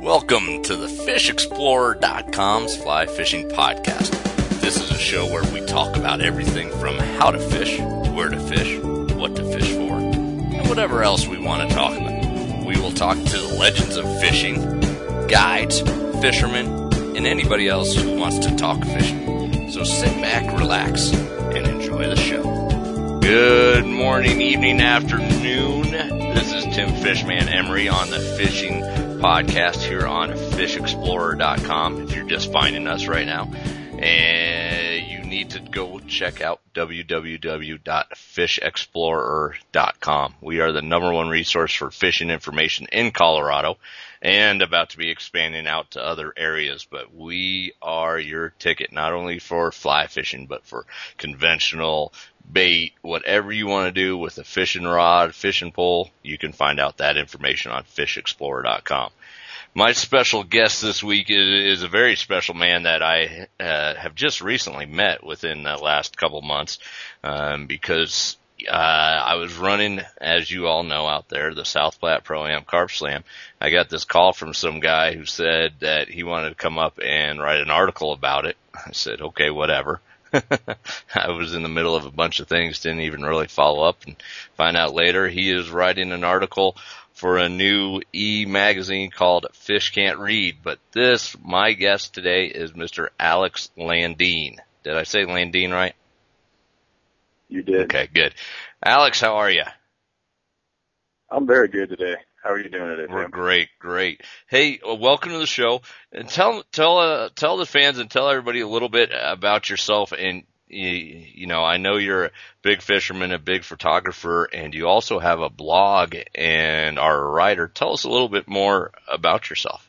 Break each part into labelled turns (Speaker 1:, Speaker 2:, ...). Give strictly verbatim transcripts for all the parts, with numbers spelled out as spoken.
Speaker 1: Welcome to the fish explorer dot com's Fly Fishing Podcast. This is a show where we talk about everything from how to fish, where to fish, what to fish for, and whatever else we want to talk about. We will talk to the legends of fishing, guides, fishermen, and anybody else who wants to talk fishing. So sit back, relax, and enjoy the show. Good morning, evening, afternoon. This is Tim Fishman Emery on the Fishing Podcast here on fish explorer dot com. If you're just finding us right now, and you need to go check out w w w dot fish explorer dot com. We are the number one resource for fishing information in Colorado and about to be expanding out to other areas. But we are your ticket, not only for fly fishing, but for conventional bait, whatever you want to do with a fishing rod, fishing pole. You can find out that information on fish explorer dot com. My special guest this week is, is a very special man that I uh, have just recently met within the last couple months, um, because uh, I was running, as you all know out there, the South Platte Pro-Am Carp Slam. I got this call from some guy who said that he wanted to come up and write an article about it. I said, okay, whatever. I was in the middle of a bunch of things, didn't even really follow up, and find out later he is writing an article for a new e-magazine called Fish Can't Read. But this, my guest today, is Mister Alex Landeen. Did I say Landeen right?
Speaker 2: You did.
Speaker 1: Okay, good. Alex, how are you?
Speaker 2: I'm very good today. How are you doing today, Tim?
Speaker 1: We're great, great. Hey, uh, welcome to the show. And tell tell uh, tell the fans and tell everybody a little bit about yourself. And you, you know, I know you're a big fisherman, a big photographer, and you also have a blog and are a writer. Tell us a little bit more about yourself.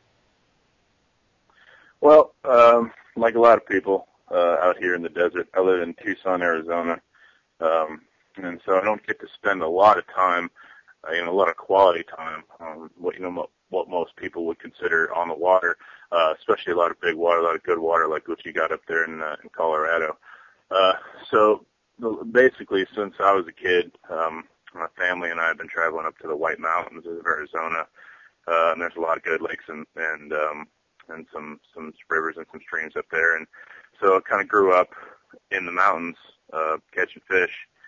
Speaker 2: Well, um, like a lot of people uh, out here in the desert, I live in Tucson, Arizona, um, and so I don't get to spend a lot of time. Uh, you know, a lot of quality time on what, you know, mo- what most people would consider on the water, uh, especially a lot of big water, a lot of good water like what you got up there in, uh, in Colorado. Uh, so basically since I was a kid, um, my family and I have been traveling up to the White Mountains of Arizona, uh, and there's a lot of good lakes and, and, um, and some, some rivers and some streams up there. And so I kind of grew up in the mountains, uh, catching fish.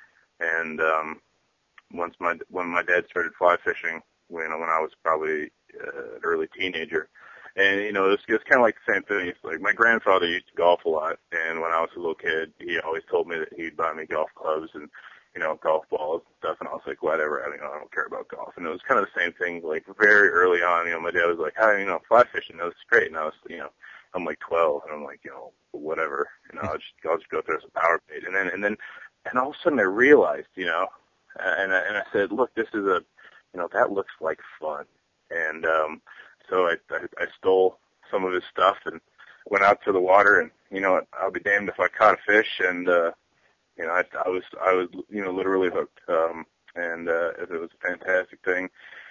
Speaker 2: And, um, Once my when my dad started fly fishing, when when I was probably uh, an early teenager, and you know it was, it was kind of like the same thing. It's like my grandfather used to golf a lot, and when I was a little kid, he always told me that he'd buy me golf clubs and you know golf balls and stuff, and I was like, whatever, I, you know, I don't care about golf. And it was kind of the same thing. Like very early on, you know, my dad was like, hey, you know, fly fishing, that was great, and I was, you know, I'm like twelve, and I'm like, you know, whatever, you know, I'll just I'll just go throw some power bait, and then and then and all of a sudden I realized, you know. And I, and I said, look, this is a, you know, that looks like fun. And um, so I, I, I stole some of his stuff and went out to the water. And you know, I'll be damned if I caught a fish. And uh, you know, I, I was, I was, you know, literally hooked. Um, and uh, it was a fantastic thing.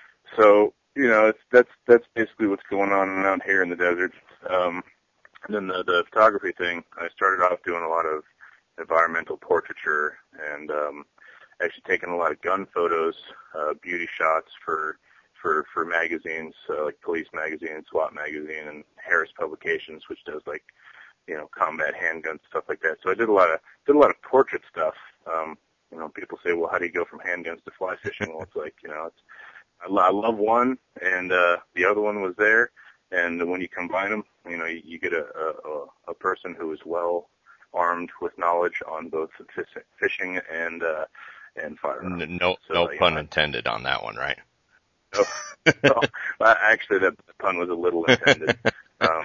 Speaker 2: So you know, it's that's that's basically what's going on around here in the desert. Um, and then the, the photography thing, I started off doing a lot of environmental portraiture and um, actually taking a lot of gun photos, uh, beauty shots for for for magazines, uh, like Police Magazine, SWAT Magazine, and Harris Publications, which does like you know combat handguns, stuff like that. So I did a lot of did a lot of portrait stuff. Um, you know, people say, well, how do you go from handguns to fly fishing? Well, it's like you know, it's I, lo- I love one, and uh, the other one was there, and when you combine them, you know, you, you get a, a a person who is well armed with knowledge on both fishing and uh, and firearms.
Speaker 1: No,
Speaker 2: so,
Speaker 1: no pun
Speaker 2: know,
Speaker 1: intended on that one, right?
Speaker 2: No, no, actually, that pun was a little intended. um,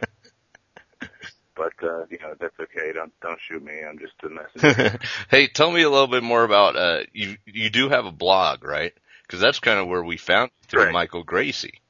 Speaker 2: but uh, you know, that's okay. Don't don't shoot me. I'm just a messenger.
Speaker 1: Hey, tell me a little bit more about uh, you. You do have a blog, right? Because that's kind of where we found you through
Speaker 2: right.
Speaker 1: Michael Gracie.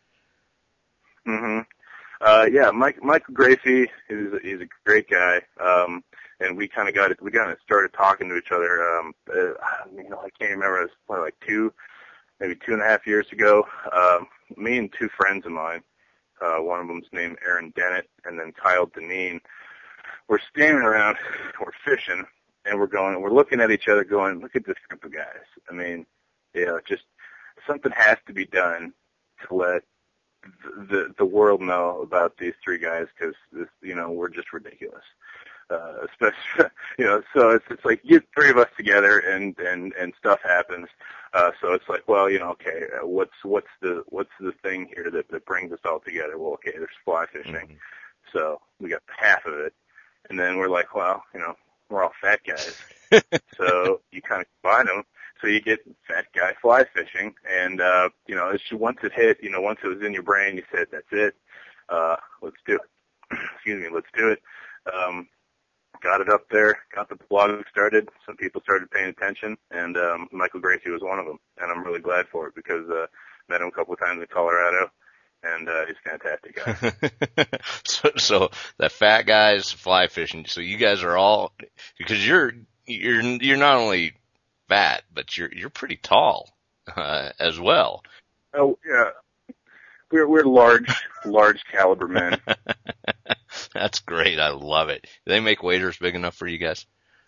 Speaker 2: Mm-hmm. Uh, yeah, Mike, Michael Gracie is he's a great guy. Um, and we kind of got it, we kind of started talking to each other. Um, uh, you know, I can't remember. It was probably like two, maybe two and a half years ago. Um, me and two friends of mine, uh, one of them's named Aaron Dennett, and then Kyle Deneen. We're standing around, we're fishing, and we're going, we're looking at each other, going, look at this group of guys. I mean, you know, just something has to be done to let the the world know about these three guys because, you know, we're just ridiculous. Uh, especially, you know, so it's it's like you get three of us together and and and stuff happens. Uh, so it's like, well, you know, okay, uh, what's what's the what's the thing here that that brings us all together? Well, okay, there's fly fishing,
Speaker 3: Mm-hmm.
Speaker 2: so we got half of it, and then we're like, well, you know, we're all fat guys, so you kind of combine them. So you get fat guy fly fishing, and uh, you know, it's once it hit, you know, once it was in your brain, you said, that's it. Uh, let's do it. Excuse me, let's do it. Um, got it up there, got the blog started. Some people started paying attention, and um, Michael Gracie was one of them. And I'm really glad for it because uh, met him a couple of times in Colorado, and uh, he's a fantastic guy.
Speaker 1: so, so that fat guy's fly fishing. So you guys are all, because you're you're you're not only fat, but you're you're pretty tall uh, as well.
Speaker 2: Oh yeah, we're we're large, large caliber men.
Speaker 1: That's great. I love it. Do they make waders big enough for you guys?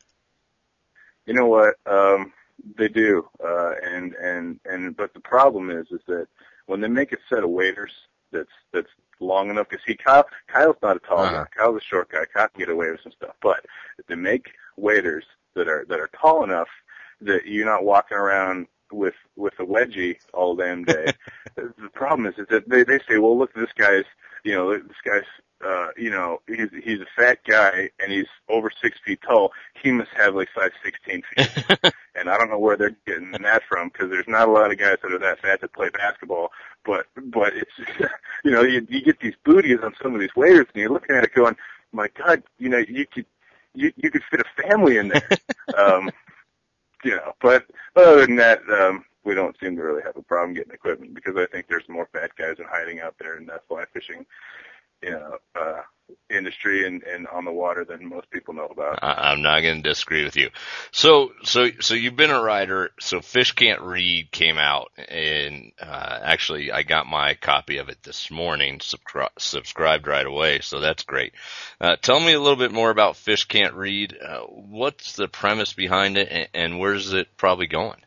Speaker 2: You know what? Um, they do. Uh, and, and, and, but the problem is, is that when they make a set of waders that's, that's long enough, cause see, Kyle, Kyle's not a tall
Speaker 1: uh-huh.
Speaker 2: guy. Kyle's a short guy. Kyle can get away with some stuff. But if they make waders that are, that are tall enough that you're not walking around with, with a wedgie all damn day, the problem is, is that they, they say, well, look, this guy's, you know, this guy's, uh, you know, he's, he's a fat guy and he's over six feet tall. He must have like size sixteen feet. And I don't know where they're getting that from because there's not a lot of guys that are that fat that play basketball. But, but it's, you know, you, you get these booties on some of these waders and you're looking at it going, my God, you know, you could, you, you could fit a family in there. um, you know, but other than that, um, we don't seem to really have a problem getting equipment because I think there's more fat guys in hiding out there in that fly fishing, you know, uh, industry and, and on the water than most people know about.
Speaker 1: I, I'm not going to disagree with you. So, so, so you've been a writer. So Fish Can't Read came out, and uh, actually I got my copy of it this morning, subscri- subscribed right away. So that's great. Uh, tell me a little bit more about Fish Can't Read. Uh, what's the premise behind it, and, and where's it probably going?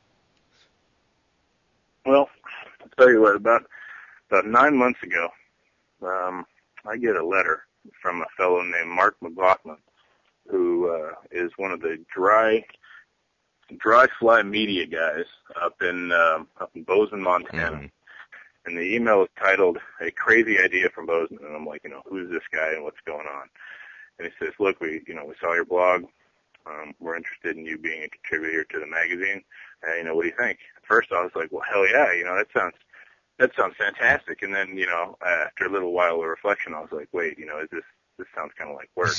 Speaker 2: Well, I'll tell you what, about, about nine months ago, um, I get a letter from a fellow named Mark McLaughlin, who, uh, is one of the dry, dry fly media guys up in, um, up in Bozeman, Montana.
Speaker 1: Mm-hmm.
Speaker 2: And the email is titled, A Crazy Idea from Bozeman. And I'm like, you know, who's this guy and what's going on? And he says, look, we, you know, we saw your blog. Um, we're interested in you being a contributor to the magazine. Uh, you know, what do you think? At first I was like, well, hell yeah, you know, that sounds, that sounds fantastic. And then, you know, after a little while of reflection, I was like, wait, you know, is this, this sounds kind of like work.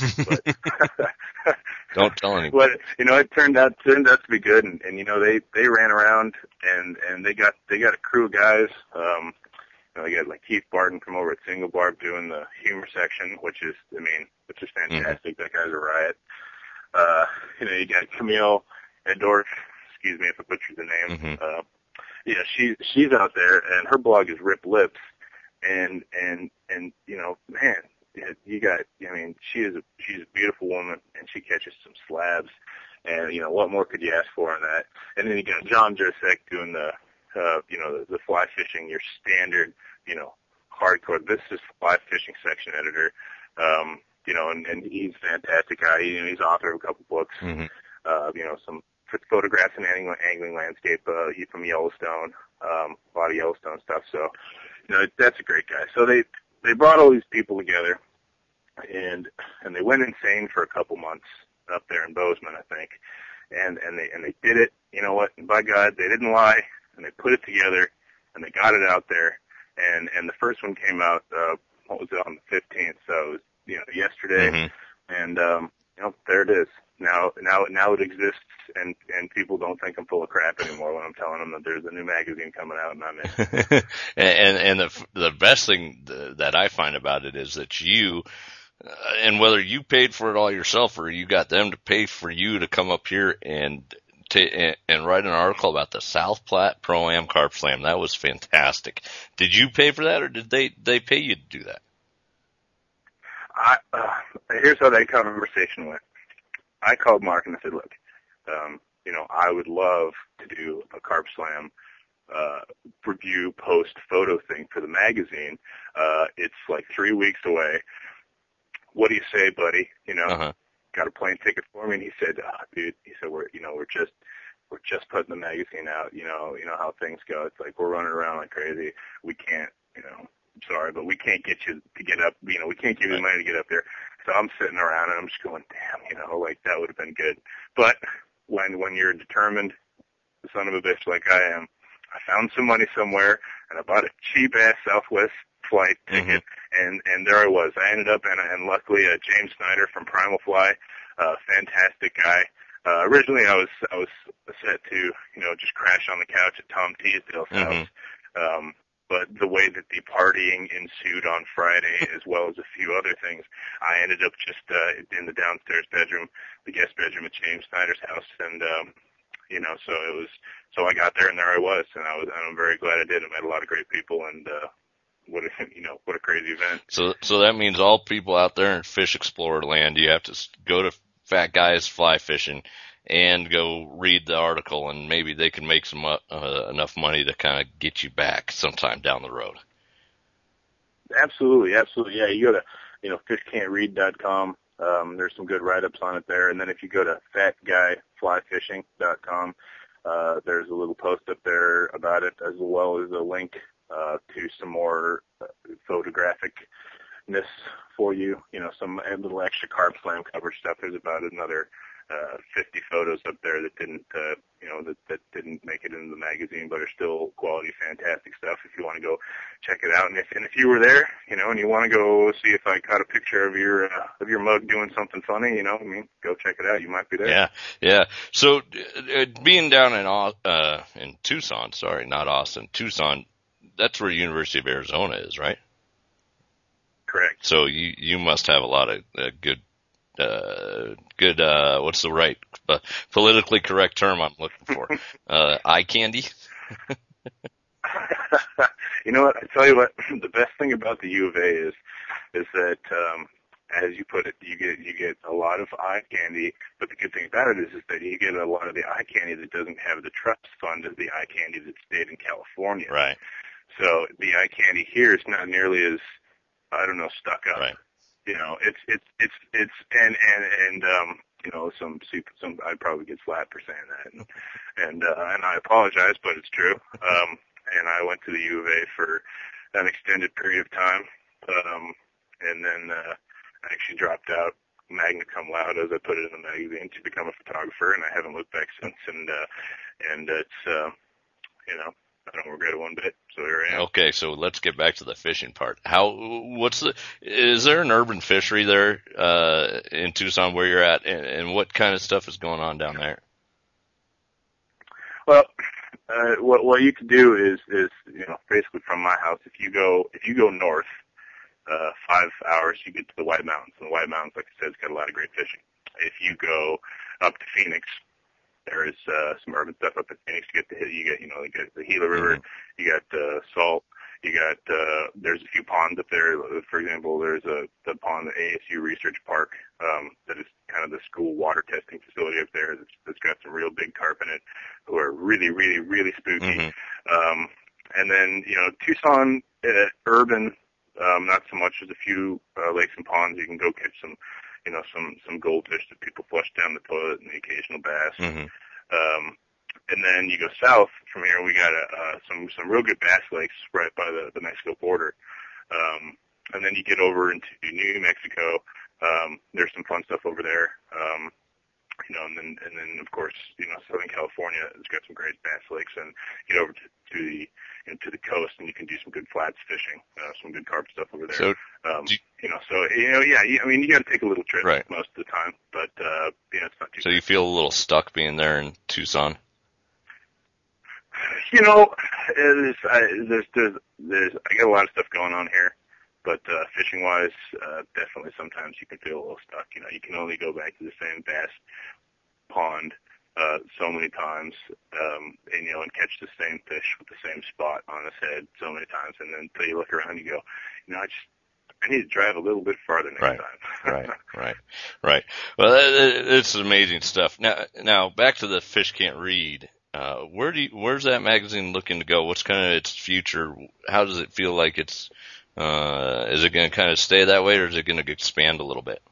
Speaker 2: But
Speaker 1: don't tell anyone.
Speaker 2: But, you know, it turned out, turned out to be good. And, and, you know, they, they ran around and, and they got, they got a crew of guys. Um, you know, they got like Keith Barton from over at Single Barb doing the humor section, which is, I mean, which is fantastic. Mm-hmm. That guy's a riot. Uh, you know, you got Camille Edorf, excuse me if I butchered the name.
Speaker 1: Mm-hmm.
Speaker 2: Uh, yeah, she, she's out there and her blog is Rip Lips. And, and, and, you know, man, you got, I mean, she is a, she's a beautiful woman and she catches some slabs. And, you know, what more could you ask for in that? And then you got John Josek doing the, uh, you know, the, the fly fishing, your standard, you know, hardcore, this is fly fishing section editor. Um, you know, and, and he's a fantastic guy. You know, he's author of a couple books, mm-hmm. uh, you know, some photographs and angling, angling landscape, uh, from Yellowstone, um, a lot of Yellowstone stuff. So, you know, that's a great guy. So they, they brought all these people together and, and they went insane for a couple months up there in Bozeman, I think. And, and they, and they did it, you know what, and by God, they didn't lie and they put it together and they got it out there. And, and the first one came out, uh, what was it, on the fifteenth? So it was, you know, yesterday. Mm-hmm. And, um, you know, there it is. Now, now, now it exists, and, and people don't think I'm full of crap anymore when I'm telling them that there's a new magazine coming out and I'm in.
Speaker 1: and, and the, the best thing that I find about it is that you, uh, and whether you paid for it all yourself or you got them to pay for you to come up here and, to, and, and write an article about the South Platte Pro-Am Carp Slam. That was fantastic. Did you pay for that or did they, they pay you to do that?
Speaker 2: I, uh, here's how that conversation went. I called Mark and I said, look, um, you know, I would love to do a carp slam, uh, review post photo thing for the magazine. Uh, it's like three weeks away. What do you say, buddy? You know,
Speaker 1: uh-huh.
Speaker 2: got a plane ticket for me? And he said, oh, dude, he said, we're, you know, we're just, we're just putting the magazine out. You know, you know how things go. It's like, we're running around like crazy. We can't, you know, I'm sorry, but we can't get you to get up, you know, we can't give you the money to get up there. So I'm sitting around and I'm just going, damn, you know, like that would have been good. But when, when you're determined, the son of a bitch like I am, I found some money somewhere and I bought a cheap ass Southwest flight ticket, mm-hmm. and and there I was. I ended up, and and luckily, uh, James Snyder from Primal Fly, uh, fantastic guy. Uh, originally, I was I was set to you know just crash on the couch at Tom Teasdale's
Speaker 1: mm-hmm.
Speaker 2: house, um, but the way that the partying ensued on Friday, as well as a few other things, I ended up just uh, in the downstairs bedroom, the guest bedroom at James Snyder's house, and um, you know, so it was. So I got there, and there I was, and I was. And I'm very glad I did. I met a lot of great people, and uh, what a you know what a crazy event.
Speaker 1: So so that means all people out there in Fish Explorer land, you have to go to Fat Guys Fly Fishing and go read the article, and maybe they can make some uh, enough money to kind of get you back sometime down the road.
Speaker 2: Absolutely, absolutely. Yeah, you go to you know fish can't read dot com. Um, there's some good write-ups on it there, and then if you go to fat guy fly fishing dot com. Uh, there's a little post up there about it, as well as a link uh, to some more uh, photographicness for you. You know, some a little extra Carp Slam coverage stuff. There's about another uh, fifty photos up there that didn't, uh, you know, that, that didn't make it into the magazine, but are still quality, fantastic stuff. If you want to go check it out, and if and if you were there, you know, and you want to go see if I caught a picture of your uh, of your mug doing something funny, you know, I mean, go check it out. You might be there.
Speaker 1: Yeah, yeah. So uh, being down in uh in Tucson, sorry, not Austin, Tucson, that's where University of Arizona is, right?
Speaker 2: Correct.
Speaker 1: So you you must have a lot of uh, good. Uh, good, uh, what's the right, uh, politically correct term I'm looking for? Uh, eye candy?
Speaker 2: You know what, I tell you what, the best thing about the U of A is, is that, um, as you put it, you get, you get a lot of eye candy, but the good thing about it is, is that you get a lot of the eye candy that doesn't have the trust fund of the eye candy that stayed in California.
Speaker 1: Right.
Speaker 2: So the eye candy here is not nearly as, I don't know, stuck up.
Speaker 1: Right.
Speaker 2: You know, it's, it's, it's, it's, and, and, and, um, you know, some, some, I'd probably get slapped for saying that. And, and, uh, and I apologize, but it's true. Um, and I went to the U of A for an extended period of time. Um, and then, uh, I actually dropped out magna cum laude, as I put it in the magazine, to become a photographer, and I haven't looked back since. And, uh, and it's, uh, you know, I don't regret it one bit, so here I am.
Speaker 1: Okay, so let's get back to the fishing part. How, what's the, is there an urban fishery there, uh, in Tucson where you're at, and, and what kind of stuff is going on down there?
Speaker 2: Well, uh, what, what you can do is, is, you know, basically from my house, if you go, if you go north, uh, five hours, you get to the White Mountains, and the White Mountains, like I said, it's got a lot of great fishing. If you go up to Phoenix, there is uh, some urban stuff up in Phoenix. You get the you get you know you get the Gila River, mm-hmm. you got uh, salt, you got uh, there's a few ponds up there. For example, there's a the pond at A S U Research Park um, that is kind of the school water testing facility up there. That's, that's got some real big carp in it, who are really really really spooky. Mm-hmm. Um, and then you know Tucson uh, urban, um, not so much. There's a few uh, lakes and ponds you can go catch some. You know, some, some goldfish that people flush down the toilet and the occasional bass. Mm-hmm. Um, and then you go south from here, we got, uh, some, some real good bass lakes right by the, the Mexico border. Um, and then you get over into New Mexico. Um, there's some fun stuff over there. Um, you know, and then, and then of course, you know, Southern California has got some great bass lakes, and get over to, to the, you know, to the coast, and you can do some good flats fishing, uh, some good carp stuff over there.
Speaker 1: So,
Speaker 2: um, you, you know, so, you know, yeah, you, I mean, you got to take a little trip
Speaker 1: right.
Speaker 2: most of the time, but, uh, you know, it's not too
Speaker 1: So
Speaker 2: bad.
Speaker 1: You feel a little stuck being there in Tucson?
Speaker 2: You know, there's, I, there's, there's, there's, I got a lot of stuff going on here. But, uh, fishing wise, uh, definitely sometimes you can feel a little stuck. You know, you can only go back to the same bass pond, uh, so many times, um, and, you know, and catch the same fish with the same spot on his head so many times. And then until you look around, you go, you know, I just, I need to drive a little bit farther next
Speaker 1: right.
Speaker 2: time.
Speaker 1: right, right, right. Well, it's amazing stuff. Now, now back to the Fish Can't Read. Uh, where do you, where's that magazine looking to go? What's kind of its future? How does it feel like it's, uh, is it going to kind of stay that way, or is it going to expand a little bit?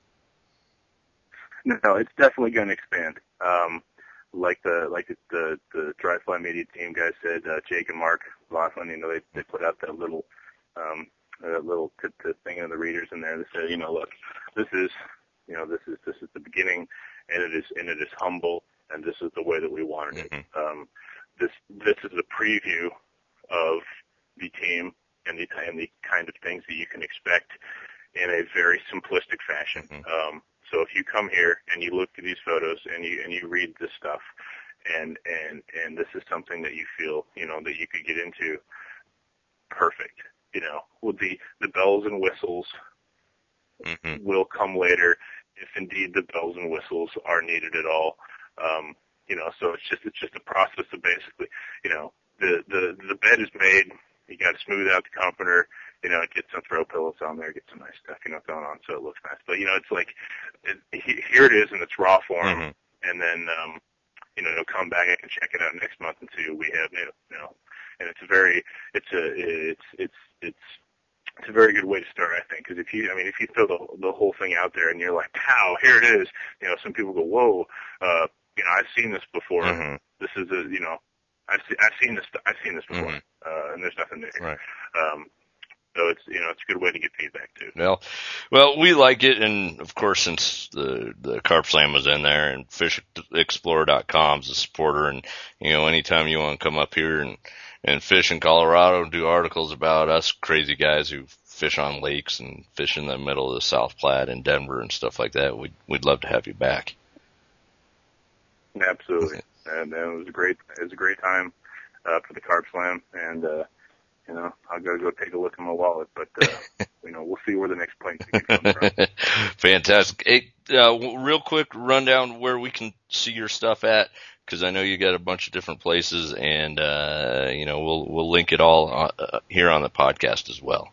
Speaker 2: No, it's definitely going to expand. Um, like the like the the Dry Fly Media team guys said, uh, Jake and Mark Laughlin, you know, they they put out that little um, that little t- t- thing of the readers in there that said, you know, look, this is you know this is this is the beginning, and it is and it is humble, and this is the way that we wanted it.
Speaker 1: Mm-hmm.
Speaker 2: Um, this this is a preview of the team and the and the kind of things that you can expect in a very simplistic fashion.
Speaker 1: Mm-hmm.
Speaker 2: Um, So if you come here and you look at these photos and you and you read this stuff, and and and this is something that you feel, you know, that you could get into, perfect. You know, with the the bells and whistles
Speaker 1: Mm-hmm.
Speaker 2: will come later, if indeed the bells and whistles are needed at all. Um, you know, so it's just it's just a process of basically, you know, the the the bed is made. You got to smooth out the comforter. You know, get some throw pillows on there, get some nice stuff, you know, going on so it looks nice. But, you know, it's like, it, here it is in its raw form,
Speaker 1: Mm-hmm.
Speaker 2: and then, um, you know, come back and check it out next month and see what we have new, you know. And it's a very, it's a, it's, it's, it's, it's a very good way to start, I think, because if you, I mean, if you throw the, the whole thing out there and you're like, pow, here it is, you know, some people go, whoa, uh, you know, I've seen this before.
Speaker 1: Mm-hmm.
Speaker 2: This is a, you know, I've, se- I've seen this, I've seen this before,
Speaker 1: Mm-hmm.
Speaker 2: uh, and there's nothing new.
Speaker 1: Right.
Speaker 2: Um, So it's, you know, it's a good way to get feedback too.
Speaker 1: Well, well, we like it, and of course, since the the Carp Slam was in there, and Fish Explorer dot com is a supporter, and you know, anytime you want to come up here and and fish in Colorado and do articles about us crazy guys who fish on lakes and fish in the middle of the South Platte and Denver and stuff like that, we'd we'd love to have you back.
Speaker 2: Absolutely, and, and it was a great, it was a great time uh, for the Carp Slam, and. uh You know, I'll go go take a look in my wallet, but uh, you know, we'll see where the next plane ticket comes from.
Speaker 1: Fantastic. Hey, uh, real quick rundown where we can see your stuff at, because I know you got a bunch of different places, and uh, you know, we'll we'll link it all uh, here on the podcast as well.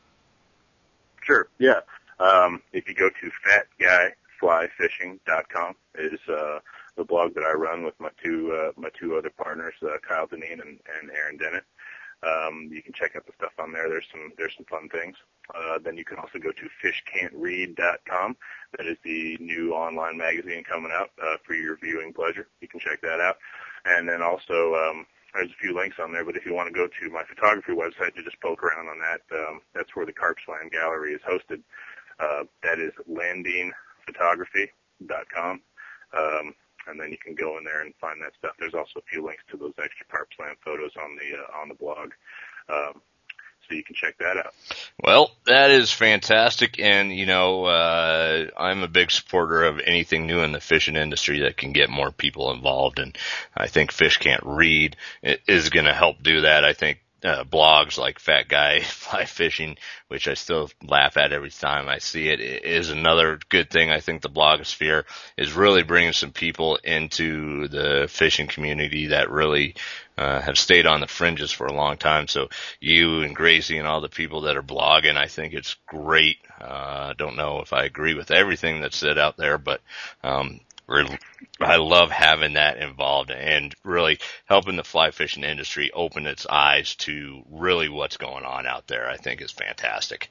Speaker 2: Sure. Yeah. Um, if you go to fat guy fly fishing dot com is uh, the blog that I run with my two uh, my two other partners, uh, Kyle Deneen and, and Aaron Dennett. Um, you can check out the stuff on there. There's some there's some fun things. Uh, then you can also go to fish can't read dot com. That is the new online magazine coming out uh, for your viewing pleasure. You can check that out. And then also um, there's a few links on there. But if you want to go to my photography website to just poke around on that, um, that's where the Carp Slam Gallery is hosted. Uh, that is landine photography dot com. Um, and then you can go in there and find that stuff. There's also a few links to those extra Carp Slam photos on the uh, on the blog, um, so you can check that out.
Speaker 1: Well, that is fantastic, and you know, uh, I'm a big supporter of anything new in the fishing industry that can get more people involved, and I think Fish Can't Read is going to help do that. I think Uh, blogs like Fat Guy Fly Fishing, which I still laugh at every time I see it, is another good thing. I think the blogosphere is really bringing some people into the fishing community that really uh, have stayed on the fringes for a long time. So you and Gracie and all the people that are blogging, I think it's great. I uh, don't know if I agree with everything that's said out there, but um, I love having that involved and really helping the fly fishing industry open its eyes to really what's going on out there. I think is fantastic.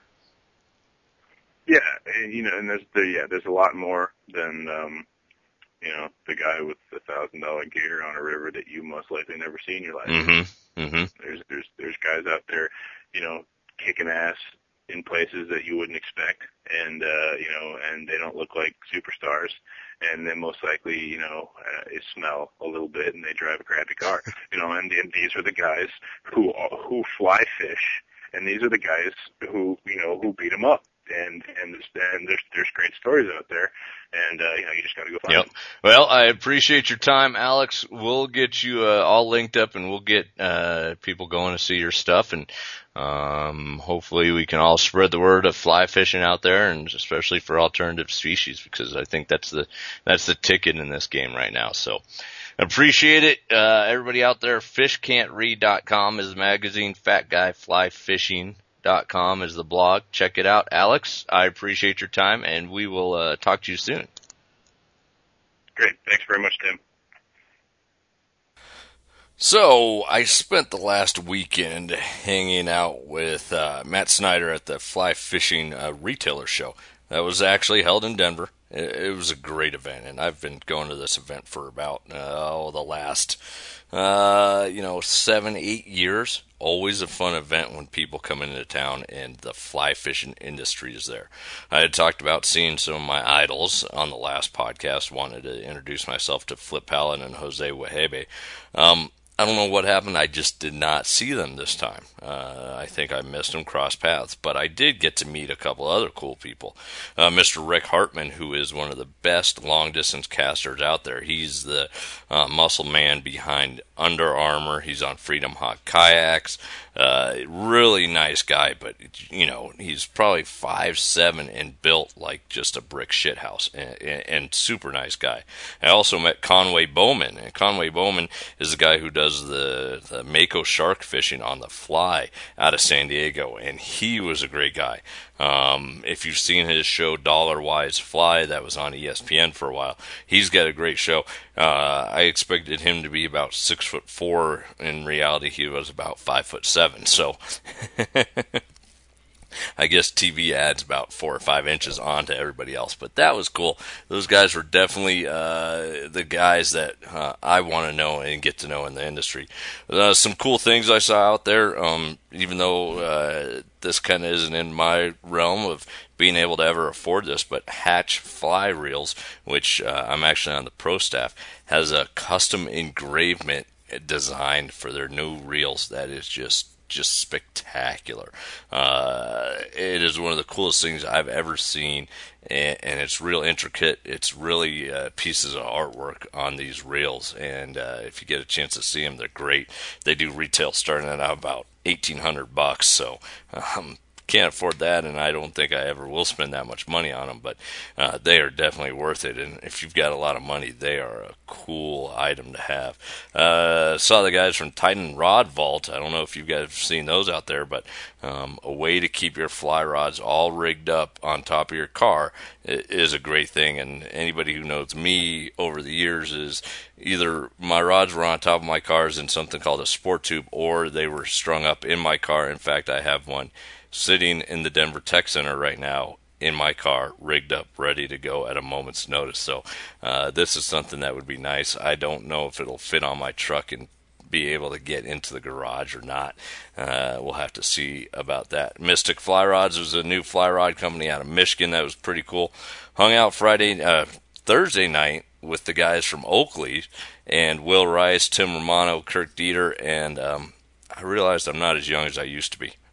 Speaker 2: Yeah, and, you know, and there's the, yeah, there's a lot more than um, you know, the guy with the thousand dollar gear on a river that you most likely never see in your life.
Speaker 1: Mm-hmm. Mm-hmm.
Speaker 2: There's there's there's guys out there, you know, kicking ass in places that you wouldn't expect, and uh, you know, and they don't look like superstars, and they most likely, you know, uh, they smell a little bit, and they drive a crappy car, you know, and, and these are the guys who who fly fish, and these are the guys who, you know, who beat them up. And and there's, and there's there's great stories out there, and uh, you know, you just got to go find
Speaker 1: yep.
Speaker 2: them.
Speaker 1: Well, I appreciate your time, Alex. We'll get you uh, all linked up, and we'll get uh, people going to see your stuff, and um, hopefully we can all spread the word of fly fishing out there, and especially for alternative species, because I think that's the that's the ticket in this game right now. So. Appreciate it. Uh, everybody out there, fish can't read dot com is the magazine, Fat Guy Fly Fishing dot com is the blog. Check it out. Alex, I appreciate your time, and we will uh, talk to you soon.
Speaker 2: Great. Thanks very much, Tim.
Speaker 1: So, I spent the last weekend hanging out with uh, Matt Snyder at the Fly Fishing uh, Retailer Show. That was actually held in Denver. It, it was a great event, and I've been going to this event for about, uh, oh, the last, uh, you know, seven, eight years. Always a fun event when people come into town and the fly fishing industry is there. I had talked about seeing some of my idols on the last podcast. Wanted to introduce myself to Flip Palin and Jose Wehebe. Um, I don't know what happened. I just did not see them this time. Uh, I think I missed them, cross paths. But I did get to meet a couple other cool people. Uh, Mister Rick Hartman, who is one of the best long-distance casters out there. He's the uh, muscle man behind Under Armour. He's on Freedom Hawk Kayaks. Uh, really nice guy, but, you know, he's probably five seven and built like just a brick shithouse, and, and, and super nice guy. I also met Conway Bowman, and Conway Bowman is the guy who does the, the Mako shark fishing on the fly out of San Diego, and he was a great guy. Um, if you've seen his show Dollar Wise Fly, that was on E S P N for a while, he's got a great show. Uh, I expected him to be about six foot four. In reality, he was about five foot seven. So I guess T V adds about four or five inches on to everybody else, but that was cool. Those guys were definitely uh, the guys that uh, I want to know and get to know in the industry. Uh, some cool things I saw out there, um, even though uh, this kind of isn't in my realm of being able to ever afford this, but Hatch Fly Reels, which uh, I'm actually on the pro staff, has a custom engravement designed for their new reels that is just just spectacular. Uh, it is one of the coolest things I've ever seen, and, and it's real intricate. It's really uh, pieces of artwork on these reels, and uh, if you get a chance to see them, they're great. They do retail starting at about eighteen hundred bucks, so um, can't afford that, and I don't think I ever will spend that much money on them, but uh, they are definitely worth it, and if you've got a lot of money, they are a cool item to have. Uh, saw the guys from Titan Rod Vault. I don't know if you guys have seen those out there, but um, a way to keep your fly rods all rigged up on top of your car is a great thing, and anybody who knows me over the years is either my rods were on top of my cars in something called a sport tube, or they were strung up in my car. In fact, I have one sitting in the Denver Tech Center right now in my car, rigged up, ready to go at a moment's notice. So uh, this is something that would be nice. I don't know if it'll fit on my truck and be able to get into the garage or not. Uh, we'll have to see about that. Mystic Fly Rods was a new fly rod company out of Michigan. That was pretty cool. Hung out Friday, uh, Thursday night with the guys from Oakley, and Will Rice, Tim Romano, Kirk Dieter, and um, I realized I'm not as young as I used to be.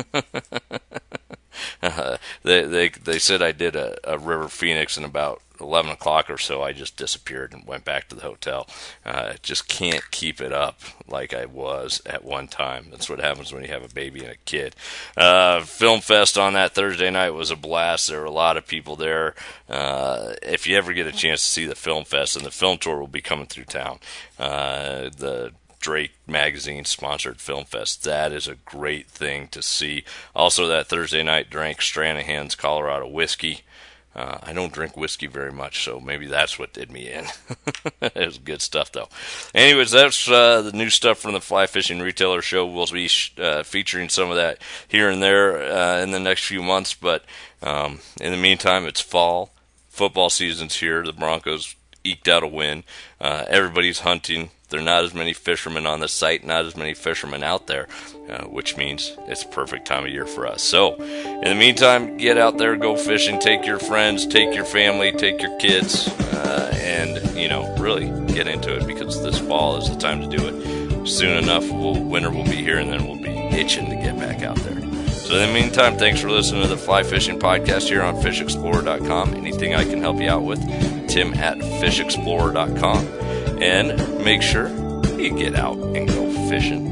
Speaker 1: uh, they they they said I did a, a River Phoenix, and about eleven o'clock or so I just disappeared and went back to the hotel. Uh, just can't keep it up like I was at one time. That's what happens when you have a baby and a kid. Uh, Film Fest on that Thursday night was a blast. There were a lot of people there. Uh, if you ever get a chance to see the Film Fest, and the film tour will be coming through town, uh, the Drake Magazine sponsored Film Fest. That is a great thing to see. Also, that Thursday night, drank Stranahan's Colorado whiskey. Uh, I don't drink whiskey very much, so maybe that's what did me in. It was good stuff, though. Anyways, that's uh, the new stuff from the Fly Fishing Retailer Show. We'll be uh, featuring some of that here and there uh, in the next few months, but um, in the meantime, it's fall. Football season's here. The Broncos eked out a win. Uh, everybody's hunting. There are not as many fishermen on the site, not as many fishermen out there, uh, which means it's a perfect time of year for us. So, in the meantime, get out there, go fishing, take your friends, take your family, take your kids, uh, and, you know, really get into it, because this fall is the time to do it. Soon enough, we'll, winter will be here, and then we'll be itching to get back out there. So in the meantime, thanks for listening to the Fly Fishing Podcast here on fish explorer dot com. Anything I can help you out with, Tim at fish explorer dot com. And make sure you get out and go fishing.